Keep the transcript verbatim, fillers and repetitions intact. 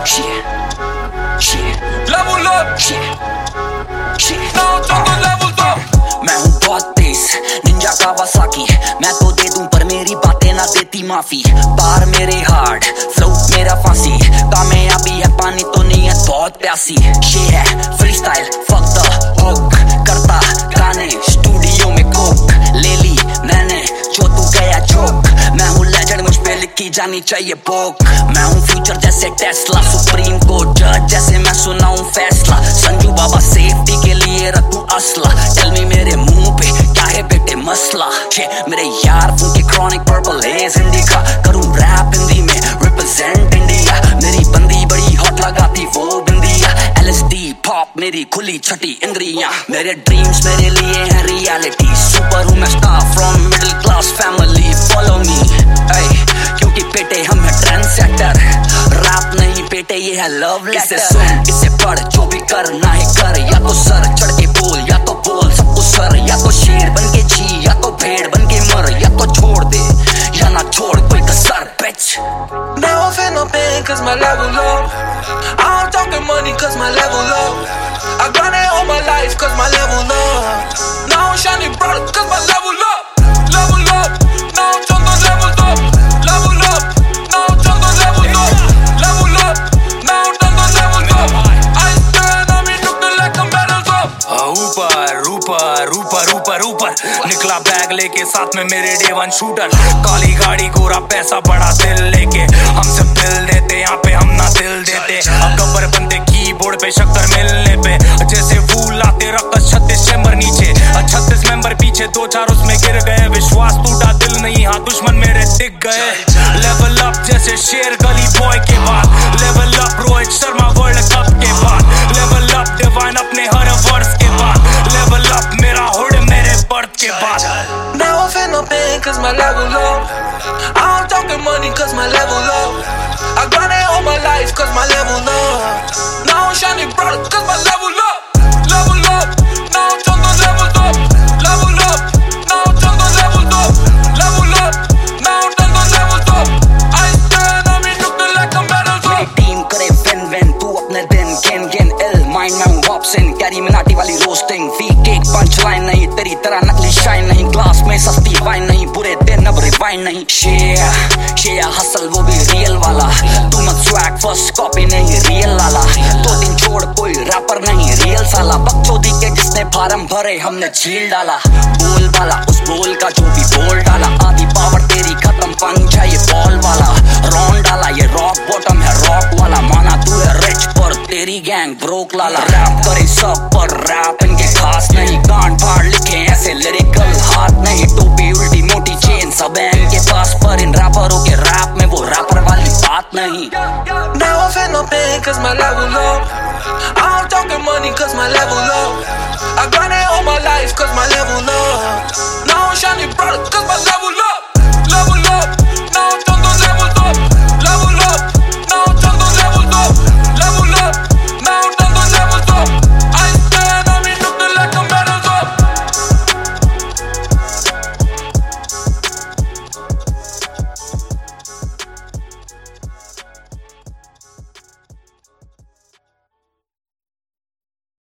Yeah, yeah, level up, yeah, yeah. Now चलो level up. मैं हूँ बहुत तेज, निंजा कावासाकी। मैं तो दे दूं पर मेरी बातें ना देती माफी। बार मेरे हार्ड, फ्लो मेरा फांसी। कामयाबी है पानी तो नीयत बहुत प्यासी। ये है freestyle, fuck the hook। करता गाने स्टूडियो में कोक ले ली मैंने, जो तू गया चौक। मैं हूँ लेजेंड, मुझ पे लिखी जानी चाहिए बुक। मैं हूँ फ्यूचर जैसे टेस्ला, सुप्रीम कोर्ट जज जैसे मैं सुनाऊं फैसला। संजू बाबा सेफ्टी के लिए रखूं असला। टेल मी मेरे मुंह पे क्या है बेटे मसला। ये मेरे यार उनके क्रॉनिक पर्पल हेज इंडिका। करूं रैप हिंदी में रिप्रेजेंट इंडिया। मेरी बंदी बड़ी हॉट लगाती वो बिंदिया। एलएसडी पॉप मेरी खुली छठी इंद्रियां। मेरे ड्रीम्स मेरे लिए हैं रियलिटी। सुपर हूं मैं star from middle class family. Follow me क्योंकि पेटे हम है ट्रेंड सेटर। रैप नहीं पेटे ये है लव लेटर। इसे सुन इसे पढ़ जो भी करना है कर। या तो सर चढ़ के बोल या तो बोल सबको सर। या तो शेर बन के जी या तो भेड़ बन के मर। या तो छोड़ दे या ना छोड़ कोई कसर bitch. Now I feel no pain cause my level low. I'm talking money cause my level low. I got it all my life cause my level low. Now I'm shining bright cause my level up. Level up. Now I'm on the level up. Level up. Now I'm on the level up. Level up. Now I'm on the level up. I stand on me looking like I'm medals up. ऊपर ऊपर ऊपर ऊपर ऊपर निकला bag लेके साथ में मेरे डे वन शूटर। काली गाड़ी गोरा पैसा बड़ा दिल लेके हमसे बिल देते। यहाँ पे हम ना दिल देते। अब गब्बर बंदे कीबोर्ड पे शक्कर मिलने पे जैसे फूल आते रक्कस छत्तीस चैम्बर नीचे। छत्तीस मेंबर पीछे दो चार उसमें गिर गए। विश्वास टूटा दिल नहीं हाँ दुश्मन मेरे टिक गए। लेवल अप जैसे शेर गली बॉय के बाद। Level up Rohit Sharma world cup के बाद। लेवल अप डिवाइन अपने हर वर्ष के बाद। लेवल अप मेरा हुड मेरे बर्थ के बाद। Now I feel no pain cause my level low. I'm talking money cause my level low. I got it all my life cause my level low. Now I'm shining bright cause my level up. Level up. Now I'm on the level up. Level up. Now I'm on the level up. Level up. Now I'm on the level up. I stand on me looking like I'm medals मेरी up. Team करे win win तू अपने दिन gain gain इल mind में हूँ वॉप्सिन। Carry Minati वाली roasting week एक punch line नहीं तेरी तरह नकली शाइन नहीं। ग्लास में सस्ती वाइन नहीं पूरे दिन अब रिवाइन नहीं। शेया शेया हसल वो भी रियल वाला। तू मत स्वैग फर्स्ट कॉपी नहीं रियल लाला। दो दिन छोड़ कोई रैपर नहीं रियल साला। बकचोदी के जिसने फार्म भरे हमने झील डाला। बोल वाला उस बोल का जो भी बोल डाला। आधी पावर तेरी खत्म पंच है ये बॉल वाला। रॉन डाला ये रॉक बॉटम है रॉक वाला। माना तू है रिच पर तेरी गैंग ब्रोक लाला। रैप करे सब पर रैप इनके खास नहीं। गांड फाड़ लिखे ऐसे लिरिकल हाथ नहीं। टोपी उल्टी मोटी चेन सब है इनके पास पर इन रैपरों के रैप में वो रैपर वाली बात नहीं। Now I feel no pain cause my level